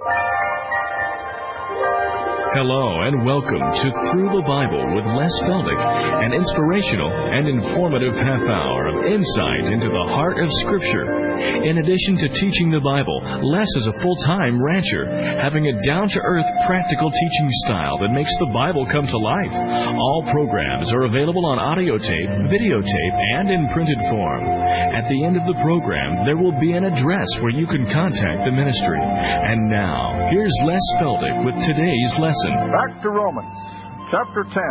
Hello and welcome to Through the Bible with Les Feldick, an inspirational and informative half hour of insight into the heart of Scripture. In addition to teaching the Bible, Les is a full-time rancher, having a down-to-earth, practical teaching style that makes the Bible come to life. All programs are available on audio tape, videotape, and in printed form. At the end of the program, there will be an address where you can contact the ministry. And now, here's Les Feldick with today's lesson. Back to Romans, chapter 10.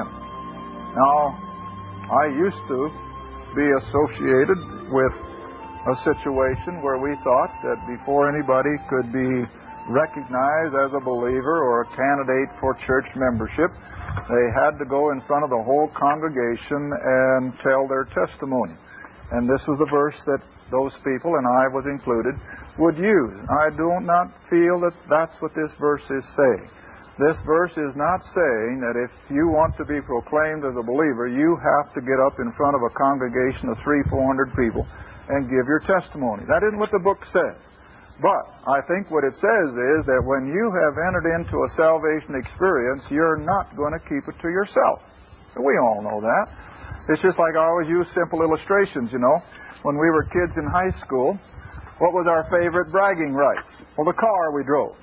Now, I used to be associated with a situation where we thought that before anybody could be recognized as a believer or a candidate for church membership, they had to go in front of the whole congregation and tell their testimony. And this was the verse that those people, and I was included, would use. I do not feel that that's what this verse is saying. This verse is not saying that if you want to be proclaimed as a believer, you have to get up in front of a congregation of 300-400 people and give your testimony. That isn't what the book says. But I think what it says is that when you have entered into a salvation experience, you're not going to keep it to yourself. We all know that. It's just like I always use simple illustrations, you know. When we were kids in high school, what was our favorite bragging rights? Well, the car we drove.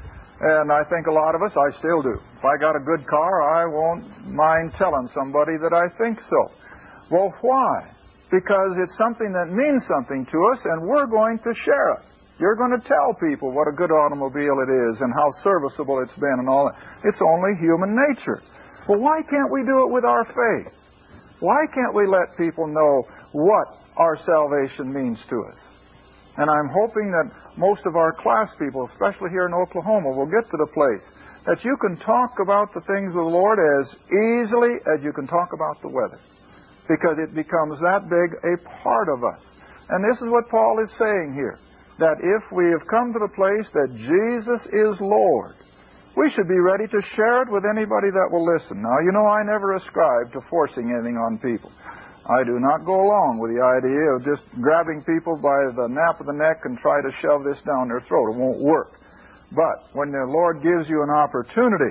And I think a lot of us, I still do. If I got a good car, I won't mind telling somebody that I think so. Well, why? Because it's something that means something to us, and we're going to share it. You're going to tell people what a good automobile it is and how serviceable it's been and all that. It's only human nature. Well, why can't we do it with our faith? Why can't we let people know what our salvation means to us? And I'm hoping that most of our class people, especially here in Oklahoma, will get to the place that you can talk about the things of the Lord as easily as you can talk about the weather. Because it becomes that big a part of us. And this is what Paul is saying here. That if we have come to the place that Jesus is Lord, we should be ready to share it with anybody that will listen. Now, you know, I never ascribe to forcing anything on people. I do not go along with the idea of just grabbing people by the nape of the neck and try to shove this down their throat. It won't work. But when the Lord gives you an opportunity,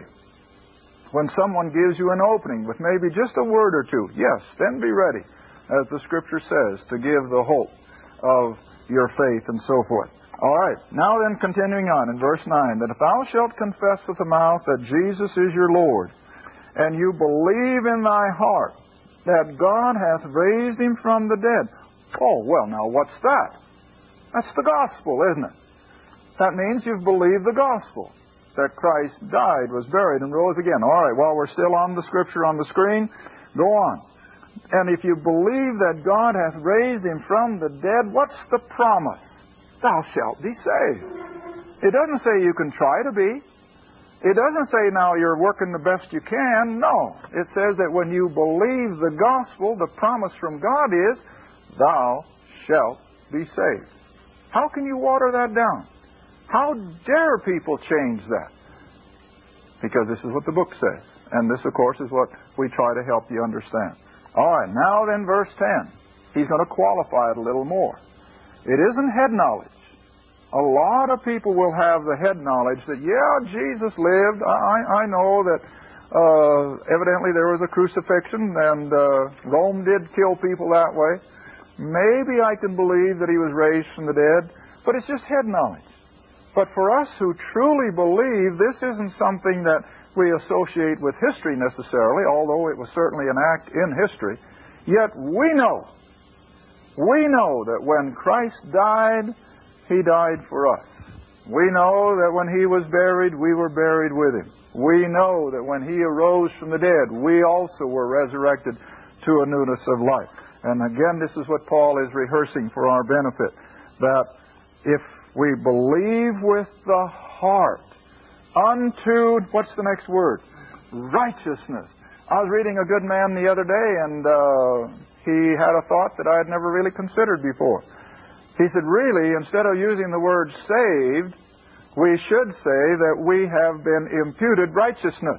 when someone gives you an opening with maybe just a word or two, yes, then be ready, as the Scripture says, to give the hope of your faith and so forth. All right, now then continuing on in verse 9, that if thou shalt confess with the mouth that Jesus is your Lord, and you believe in thy heart that God hath raised him from the dead. Oh, well, now what's that? That's the gospel, isn't it? That means you've believed the gospel, that Christ died, was buried, and rose again. All right, while we're still on the Scripture on the screen, go on. And if you believe that God hath raised him from the dead, what's the promise? Thou shalt be saved. It doesn't say you can try to be. It doesn't say now you're working the best you can. No. It says that when you believe the gospel, the promise from God is, thou shalt be saved. How can you water that down? How dare people change that? Because this is what the book says. And this, of course, is what we try to help you understand. All right, now then verse 10. He's going to qualify it a little more. It isn't head knowledge. A lot of people will have the head knowledge that, yeah, Jesus lived. I know that evidently there was a crucifixion and Rome did kill people that way. Maybe I can believe that he was raised from the dead, but it's just head knowledge. But for us who truly believe, this isn't something that we associate with history necessarily, although it was certainly an act in history. Yet we know that when Christ died, he died for us. We know that when he was buried, we were buried with him. We know that when he arose from the dead, we also were resurrected to a newness of life. And again, this is what Paul is rehearsing for our benefit, that if we believe with the heart unto, what's the next word? Righteousness. I was reading a good man the other day, and he had a thought that I had never really considered before. He said, really, instead of using the word saved, we should say that we have been imputed righteousness.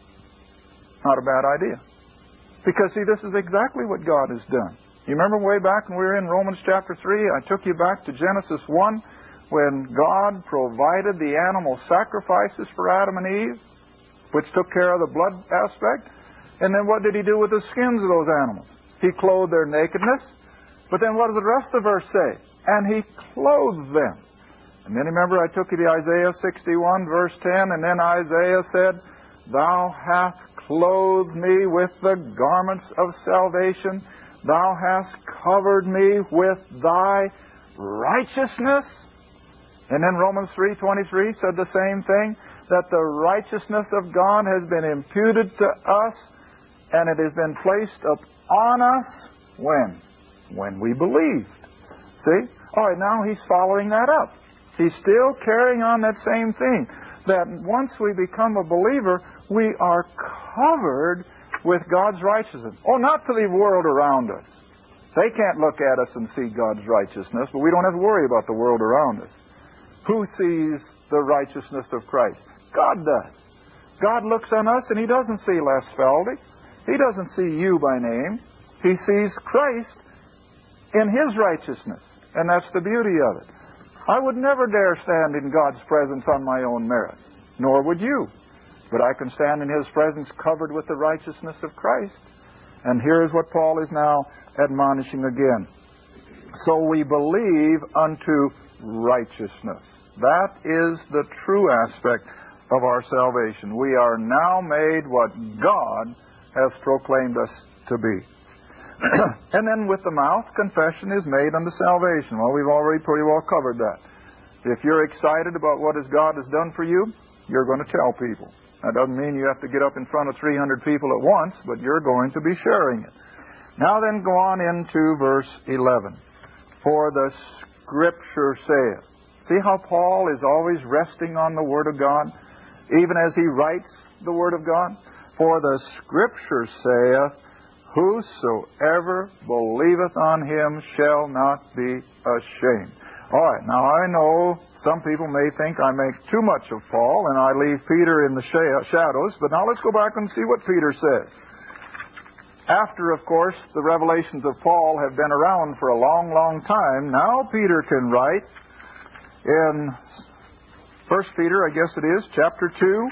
Not a bad idea. Because, see, this is exactly what God has done. You remember way back when we were in Romans chapter 3, I took you back to Genesis 1, when God provided the animal sacrifices for Adam and Eve, which took care of the blood aspect. And then what did He do with the skins of those animals? He clothed their nakedness. But then what does the rest of the verse say? And He clothed them. And then remember, I took you to Isaiah 61, verse 10, and then Isaiah said, Thou hast clothed me with the garments of salvation. Thou hast covered me with Thy righteousness. And then Romans 3:23 said the same thing, that the righteousness of God has been imputed to us, and it has been placed upon us when? When we believed. See? All right, now he's following that up. He's still carrying on that same thing, that once we become a believer, we are covered with God's righteousness. Oh, not to the world around us. They can't look at us and see God's righteousness, but we don't have to worry about the world around us. Who sees the righteousness of Christ? God does. God looks on us and He doesn't see Les Feldy. He doesn't see you by name. He sees Christ in His righteousness. And that's the beauty of it. I would never dare stand in God's presence on my own merit, nor would you. But I can stand in His presence covered with the righteousness of Christ. And here's what Paul is now admonishing again. So we believe unto righteousness. That is the true aspect of our salvation. We are now made what God has proclaimed us to be. And then with the mouth, confession is made unto salvation. Well, we've already pretty well covered that. If you're excited about what God has done for you, you're going to tell people. That doesn't mean you have to get up in front of 300 people at once, but you're going to be sharing it. Now then, go on into verse 11. For the Scripture saith. See how Paul is always resting on the Word of God, even as he writes the Word of God? For the Scripture saith, Whosoever believeth on Him shall not be ashamed. All right, now I know some people may think I make too much of Paul and I leave Peter in the shadows, but now let's go back and see what Peter says. After, of course, the revelations of Paul have been around for a long, long time, now Peter can write in 1 Peter, I guess it is, chapter 2.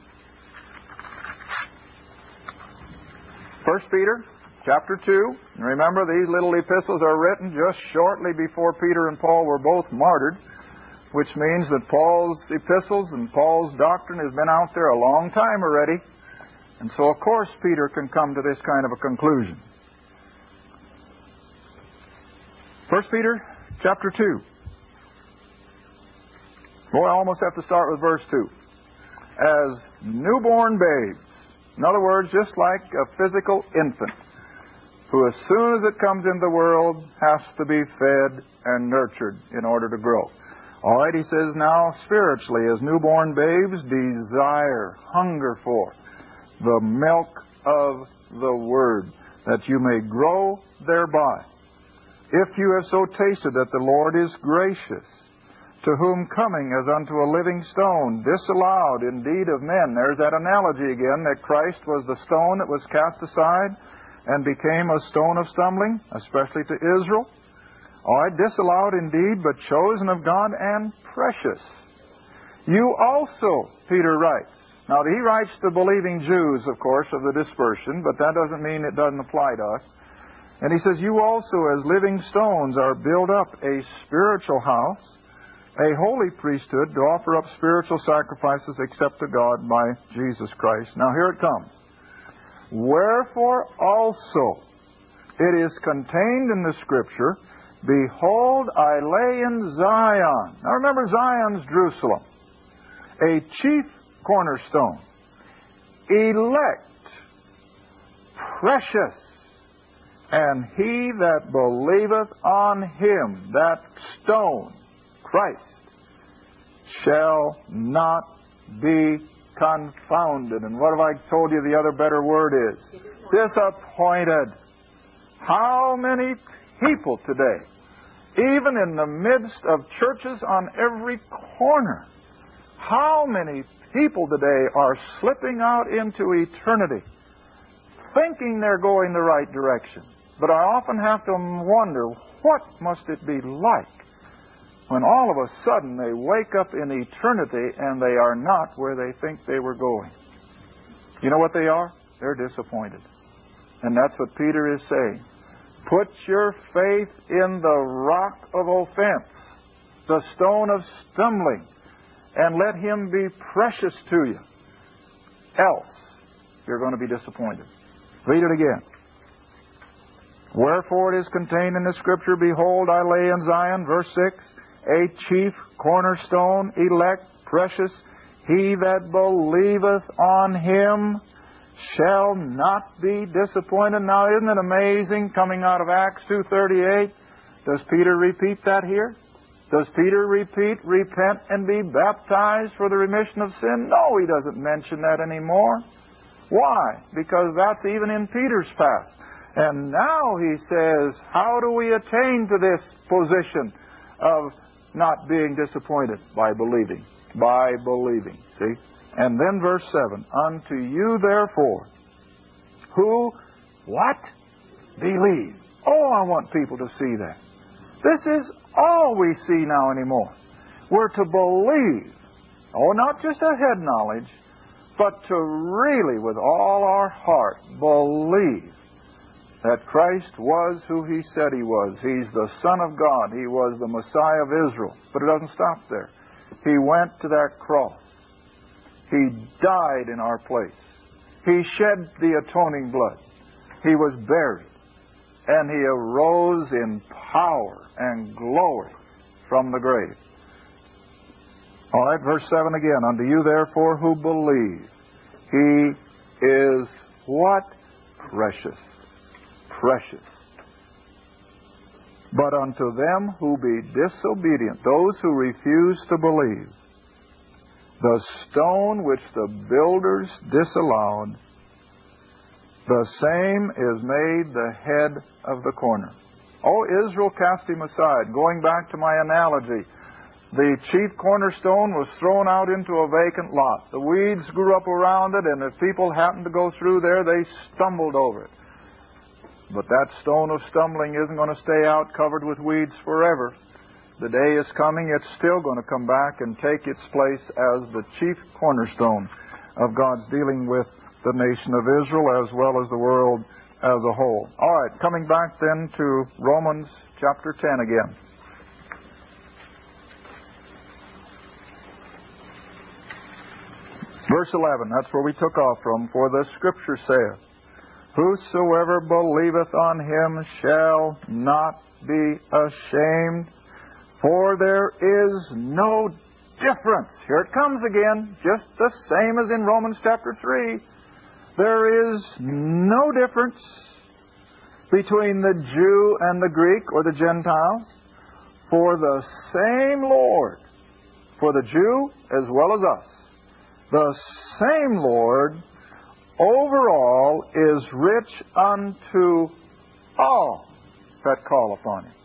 1 Peter, chapter 2. And remember, these little epistles are written just shortly before Peter and Paul were both martyred, which means that Paul's epistles and Paul's doctrine has been out there a long time already. And so, of course, Peter can come to this kind of a conclusion. 1 Peter, chapter 2. Boy, I almost have to start with verse 2. As newborn babes, in other words, just like a physical infant, who as soon as it comes into the world has to be fed and nurtured in order to grow. All right, he says now, spiritually, as newborn babes, desire, hunger for the milk of the Word, that you may grow thereby. If you have so tasted that the Lord is gracious, to whom coming as unto a living stone, disallowed indeed of men. There's that analogy again, that Christ was the stone that was cast aside and became a stone of stumbling, especially to Israel. All right, disallowed indeed, but chosen of God and precious. You also, Peter writes. Now, he writes to believing Jews, of course, of the dispersion, but that doesn't mean it doesn't apply to us. And he says, you also, as living stones, are built up a spiritual house, a holy priesthood, to offer up spiritual sacrifices except to God by Jesus Christ. Now here it comes. Wherefore also it is contained in the Scripture, Behold, I lay in Zion. Now remember, Zion's Jerusalem, a chief cornerstone, elect, precious, and he that believeth on Him, that stone, Christ, shall not be confounded. And what have I told you the other better word is? Disappointed. How many people today, even in the midst of churches on every corner, how many people today are slipping out into eternity, thinking they're going the right direction? But I often have to wonder, what must it be like when all of a sudden they wake up in eternity and they are not where they think they were going. You know what they are? They're disappointed. And that's what Peter is saying. Put your faith in the rock of offense, the stone of stumbling, and let him be precious to you. Else, you're going to be disappointed. Read it again. Wherefore it is contained in the Scripture, Behold, I lay in Zion, verse 6, a chief cornerstone, elect, precious. He that believeth on him shall not be disappointed. Now, isn't it amazing, coming out of Acts 2:38? Does Peter repeat that here? Does Peter repeat, repent and be baptized for the remission of sin? No, he doesn't mention that anymore. Why? Because that's even in Peter's past. And now he says, how do we attain to this position of not being disappointed? By believing. By believing. See? And then verse 7, unto you therefore, who, what? Believe. Oh, I want people to see that. This is all we see now anymore. We're to believe. Oh, not just a head knowledge, but to really, with all our heart, believe that Christ was who He said He was. He's the Son of God. He was the Messiah of Israel. But it doesn't stop there. He went to that cross. He died in our place. He shed the atoning blood. He was buried. And He arose in power and glory from the grave. All right, verse 7 again. Unto you therefore who believe, He is what? Precious. Precious. But unto them who be disobedient, those who refuse to believe, the stone which the builders disallowed, the same is made the head of the corner. Oh, Israel cast him aside. Going back to my analogy, the chief cornerstone was thrown out into a vacant lot. The weeds grew up around it, and if people happened to go through there, they stumbled over it. But that stone of stumbling isn't going to stay out covered with weeds forever. The day is coming, it's still going to come back and take its place as the chief cornerstone of God's dealing with the nation of Israel as well as the world as a whole. All right, coming back then to Romans chapter 10 again. Verse 11, that's where we took off from. For the Scripture saith, Whosoever believeth on Him shall not be ashamed, for there is no difference. Here it comes again, just the same as in Romans chapter 3. There is no difference between the Jew and the Greek or the Gentiles, for the same Lord, for the Jew as well as us, the same Lord over all is rich unto all that call upon Him.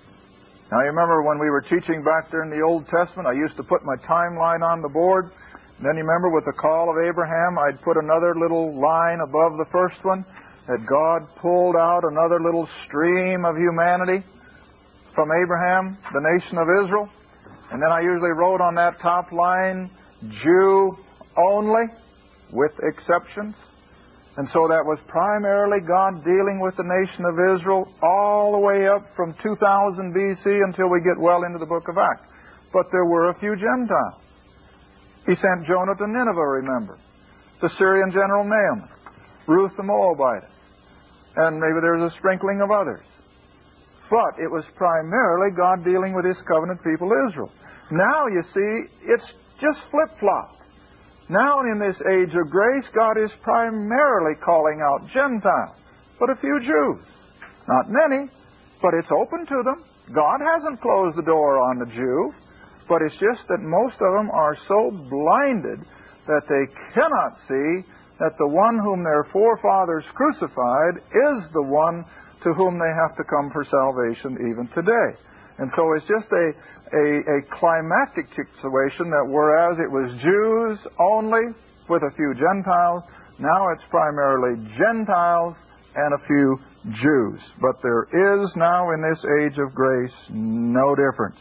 Now you remember when we were teaching back there in the Old Testament, I used to put my timeline on the board. And then you remember with the call of Abraham, I'd put another little line above the first one, that God pulled out another little stream of humanity from Abraham, the nation of Israel. And then I usually wrote on that top line, Jew only, with exceptions. And so that was primarily God dealing with the nation of Israel all the way up from 2000 BC until we get well into the book of Acts. But there were a few Gentiles. He sent Jonah to Nineveh, remember. The Syrian general Naaman, Ruth the Moabitess, and maybe there's a sprinkling of others. But it was primarily God dealing with His covenant people Israel. Now, you see, it's just flip-flop. Now in this age of grace, God is primarily calling out Gentiles, but a few Jews. Not many, but it's open to them. God hasn't closed the door on the Jew, but it's just that most of them are so blinded that they cannot see that the one whom their forefathers crucified is the one to whom they have to come for salvation even today. And so it's just a climactic situation that whereas it was Jews only with a few Gentiles, now it's primarily Gentiles and a few Jews. But there is now in this age of grace no difference.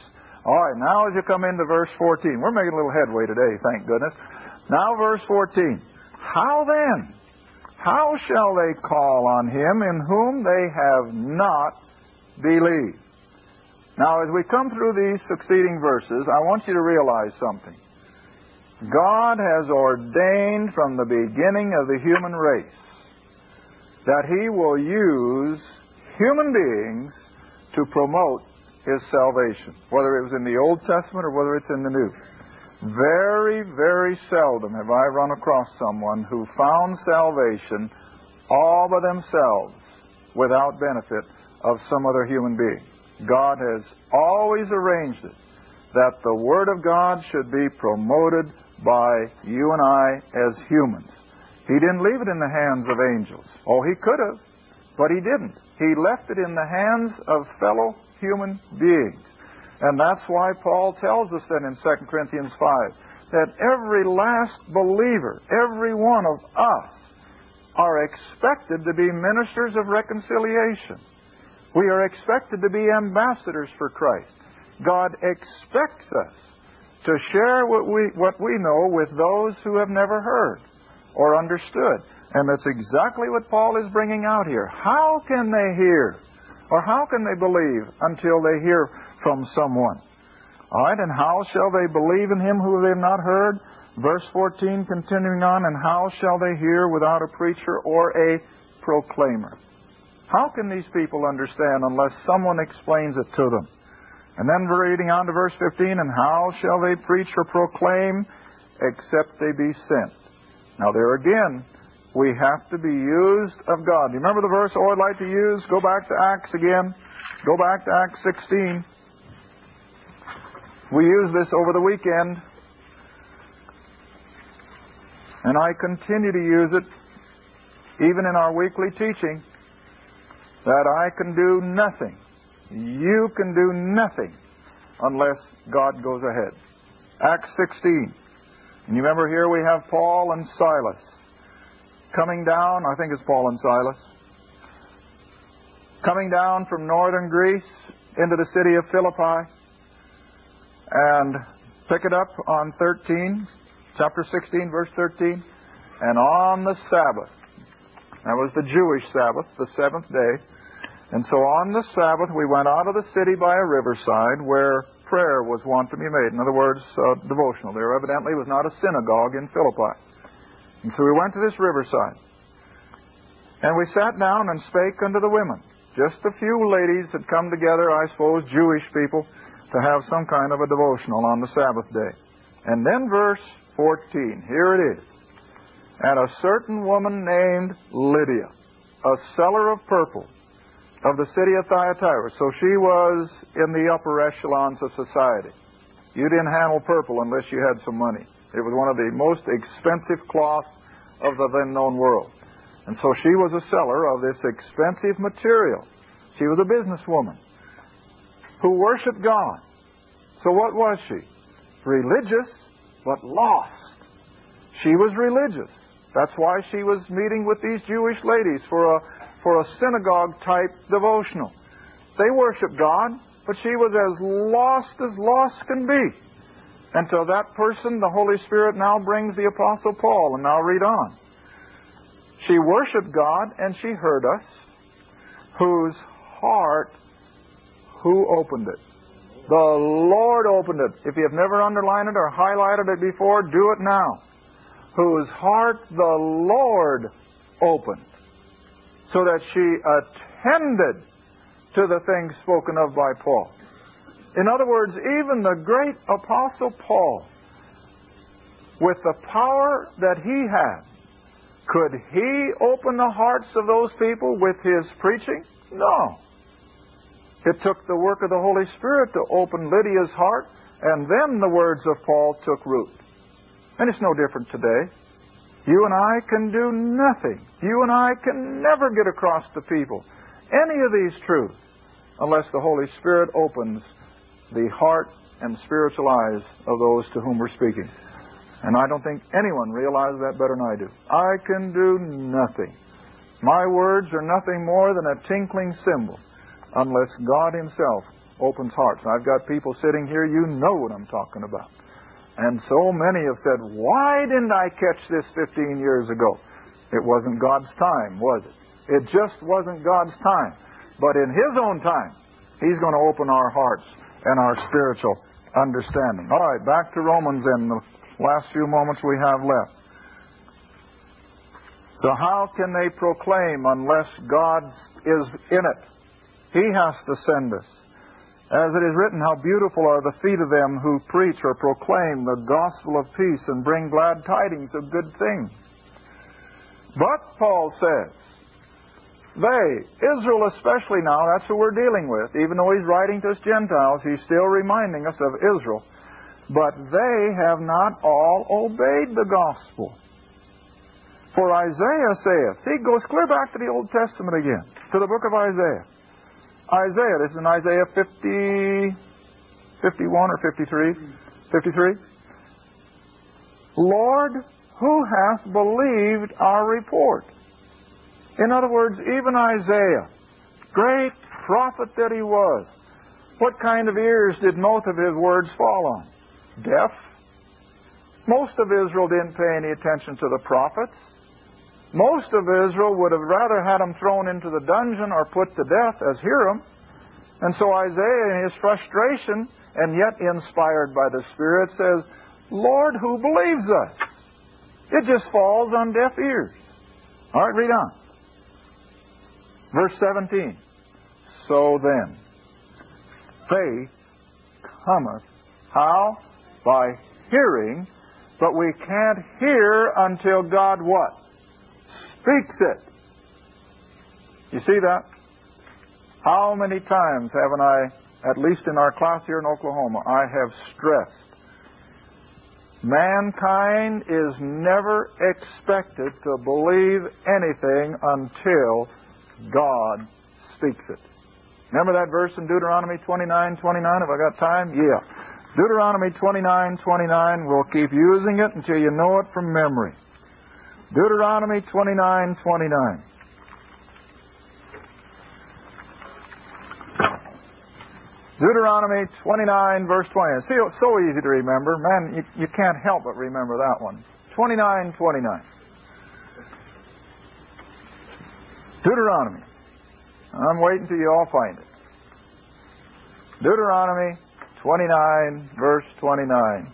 All right, now as you come into verse 14, we're making a little headway today, thank goodness. Now verse 14. How then? How shall they call on him in whom they have not believed? Now as we come through these succeeding verses, I want you to realize something. God has ordained from the beginning of the human race that He will use human beings to promote His salvation, whether it was in the Old Testament or whether it's in the New. Very, very seldom have I run across someone who found salvation all by themselves without benefit of some other human being. God has always arranged it that the Word of God should be promoted by you and I as humans. He didn't leave it in the hands of angels. Oh, He could have, but He didn't. He left it in the hands of fellow human beings. And that's why Paul tells us then in 2 Corinthians 5 that every last believer, every one of us, are expected to be ministers of reconciliation. We are expected to be ambassadors for Christ. God expects us to share what we know with those who have never heard or understood. And that's exactly what Paul is bringing out here. How can they hear? Or how can they believe until they hear from someone? All right, and how shall they believe in him who they have not heard? Verse 14, continuing on, and how shall they hear without a preacher or a proclaimer? How can these people understand unless someone explains it to them? And then reading on to verse 15, and how shall they preach or proclaim except they be sent? Now there again, we have to be used of God. Do you remember the verse I'd like to use? Go back to Acts again. Go back to Acts 16. We used this over the weekend. And I continue to use it even in our weekly teaching, that I can do nothing. You can do nothing unless God goes ahead. Acts 16. And you remember here we have Paul and Silas coming down, I think it's Paul and Silas, coming down from northern Greece into the city of Philippi. And pick it up on 13, chapter 16, verse 13. And on the Sabbath, that was the Jewish Sabbath, the seventh day. And so on the Sabbath, we went out of the city by a riverside where prayer was wont to be made. In other words, devotional. There evidently was not a synagogue in Philippi. And so we went to this riverside. And we sat down and spake unto the women. Just a few ladies had come together, I suppose, Jewish people, to have some kind of a devotional on the Sabbath day. And then verse 14, here it is. And a certain woman named Lydia, a seller of purple, of the city of Thyatira. So she was in the upper echelons of society. You didn't handle purple unless you had some money. It was one of the most expensive cloths of the then known world. And so she was a seller of this expensive material. She was a businesswoman who worshiped God. So what was she? Religious, but lost. She was religious. That's why she was meeting with these Jewish ladies for a synagogue-type devotional. They worshiped God, but she was as lost can be. And so that person, the Holy Spirit now brings the Apostle Paul, and now read on. She worshiped God, and she heard us, whose heart, who opened it? The Lord opened it. If you have never underlined it or highlighted it before, do it now. Whose heart the Lord opened, so that she attended to the things spoken of by Paul. In other words, even the great Apostle Paul, with the power that he had, could he open the hearts of those people with his preaching? No. It took the work of the Holy Spirit to open Lydia's heart, and then the words of Paul took root. And it's no different today. You and I can do nothing. You and I can never get across to people any of these truths unless the Holy Spirit opens the heart and spiritual eyes of those to whom we're speaking. And I don't think anyone realizes that better than I do. I can do nothing. My words are nothing more than a tinkling cymbal unless God Himself opens hearts. I've got people sitting here, you know what I'm talking about. And so many have said, why didn't I catch this 15 years ago? It wasn't God's time, was it? It just wasn't God's time. But in His own time, He's going to open our hearts and our spiritual understanding. All right, back to Romans in the last few moments we have left. So how can they proclaim unless God is in it? He has to send us. As it is written, how beautiful are the feet of them who preach or proclaim the gospel of peace and bring glad tidings of good things. But, Paul says, they, Israel especially now, that's who we're dealing with. Even though he's writing to us Gentiles, he's still reminding us of Israel. But they have not all obeyed the gospel. For Isaiah saith, see, it goes clear back to the Old Testament again, to the book of Isaiah. Isaiah, this is in Isaiah 50, 51 or 53? 53. Lord, who hath believed our report? In other words, even Isaiah, great prophet that he was, what kind of ears did most of his words fall on? Deaf. Most of Israel didn't pay any attention to the prophets. Most of Israel would have rather had him thrown into the dungeon or put to death as Hiram. And so Isaiah, in his frustration, and yet inspired by the Spirit, says, Lord, who believes us? It just falls on deaf ears. All right, read on. Verse 17. So then, faith cometh, how? By hearing, but we can't hear until God what? Speaks it. You see that? How many times haven't I, at least in our class here in Oklahoma, I have stressed, mankind is never expected to believe anything until God speaks it. Remember that verse in Deuteronomy 29:29? Have I got time? Yeah. Deuteronomy 29:29, we'll keep using it until you know it from memory. Deuteronomy 29:29. Deuteronomy 29, verse 20. See, it's so easy to remember. Man, you can't help but remember that one. 29:29. Deuteronomy. I'm waiting till you all find it. Deuteronomy 29, verse 29.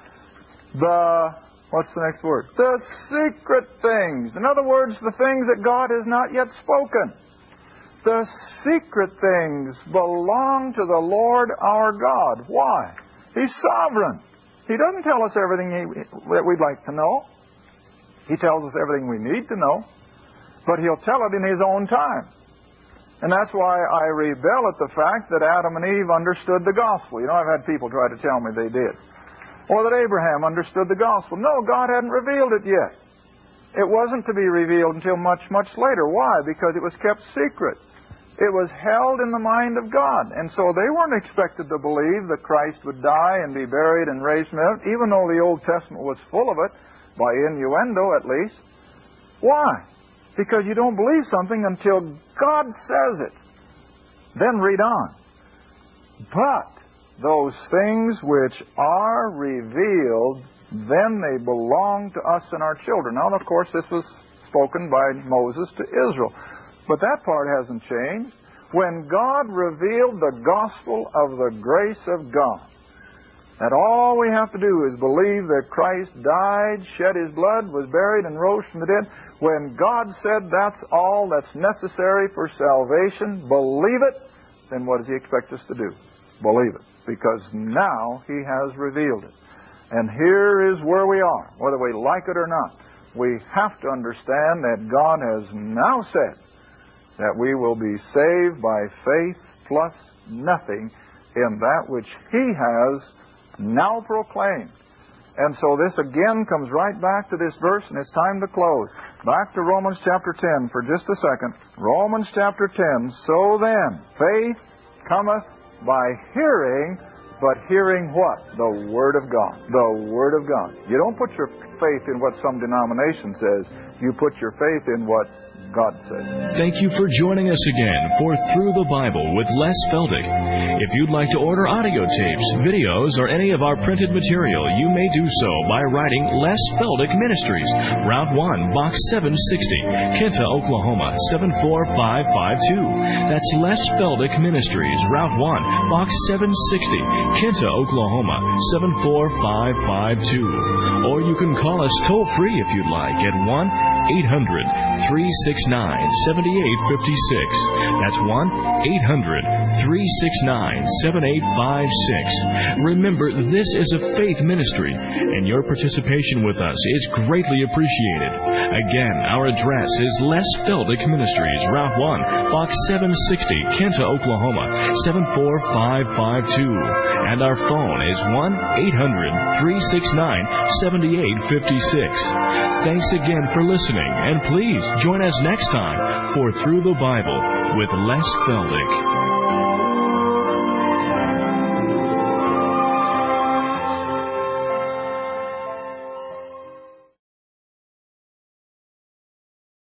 What's the next word? The secret things. In other words, the things that God has not yet spoken. The secret things belong to the Lord our God. Why? He's sovereign. He doesn't tell us everything that we'd like to know. He tells us everything we need to know. But He'll tell it in His own time. And that's why I rebel at the fact that Adam and Eve understood the gospel. You know, I've had people try to tell me they did. Or that Abraham understood the gospel. No, God hadn't revealed it yet. It wasn't to be revealed until much, much later. Why? Because it was kept secret. It was held in the mind of God. And so they weren't expected to believe that Christ would die and be buried and raised from the dead, even though the Old Testament was full of it, by innuendo at least. Why? Because you don't believe something until God says it. Then read on. But those things which are revealed, then they belong to us and our children. Now, of course, this was spoken by Moses to Israel. But that part hasn't changed. When God revealed the gospel of the grace of God, that all we have to do is believe that Christ died, shed His blood, was buried, and rose from the dead. When God said that's all that's necessary for salvation, believe it, then what does He expect us to do? Believe it. Because now He has revealed it. And here is where we are, whether we like it or not. We have to understand that God has now said that we will be saved by faith plus nothing in that which He has now proclaimed. And so this again comes right back to this verse, and it's time to close. Back to Romans chapter 10 for just a second. Romans chapter 10. So then, faith cometh by hearing, but hearing what? The Word of God. The Word of God. You don't put your faith in what some denomination says. You put your faith in what God says. Thank you for joining us again for Through the Bible with Les Feldick. If you'd like to order audio tapes, videos, or any of our printed material, you may do so by writing Les Feldick Ministries, Route 1, Box 760, Kinta, Oklahoma, 74552. That's Les Feldick Ministries, Route 1, Box 760, Kinta, Oklahoma, 74552. Or you can call us toll-free if you'd like at 1-800-369-7856. That's 1-800-369-7856. Remember, this is a faith ministry, and your participation with us is greatly appreciated. Again, our address is Les Feldick Ministries, Route 1, Box 760, Kinta, Oklahoma, 74552. And our phone is 1-800-369-7856. Thanks again for listening, and please join us next time for Through the Bible with Les Feldick.